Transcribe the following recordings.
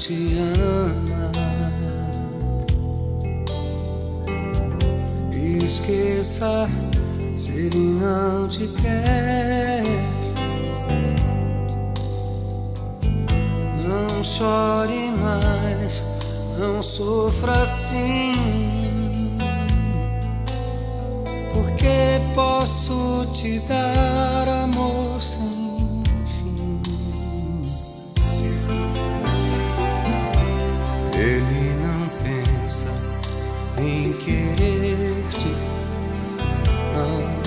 te ama. Esqueça se ele não te quer. Não chore mais, não sofra assim, porque posso te dar amor sem fim. Ele não pensa em querer-te, não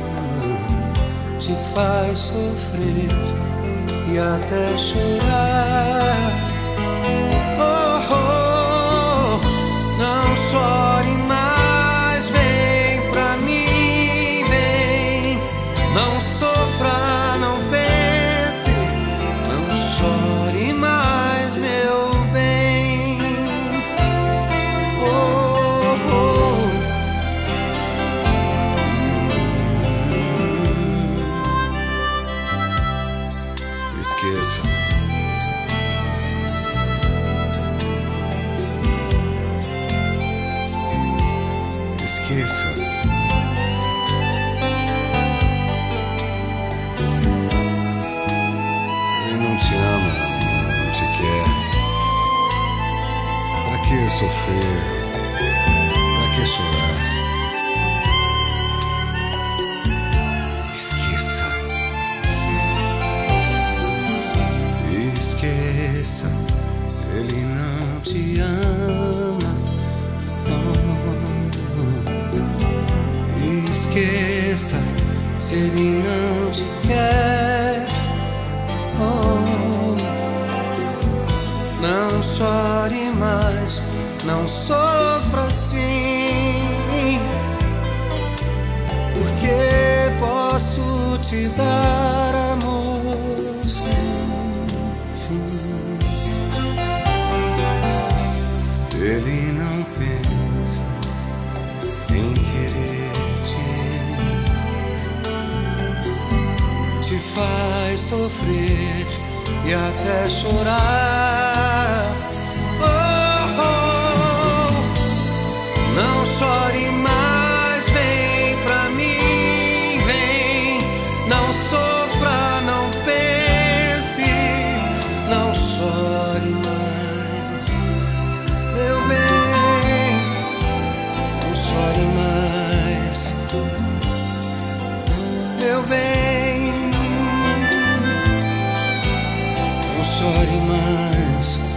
te faz sofrer e até chorar. Oh, oh, não chore mais, vem pra mim, vem. Não sofra, não pense, não chore mais, meu bem. Oh, oh. Esqueça. Esqueça. Ele não te ama, não te quer. Pra que sofrer? Pra que chorar? Esqueça. Esqueça se ele não te ama. Esqueça se ele não te quer. Oh, não chore mais, não sofra assim, porque posso te dar amor sem fim. Ele não pensa em querer-te, te faz sofrer e até chorar. Oh, oh, não chore mais, vem pra mim, vem. Não sofra, não pense, não chore mais, meu bem. Não chore mais, meu bem. Não chore mais.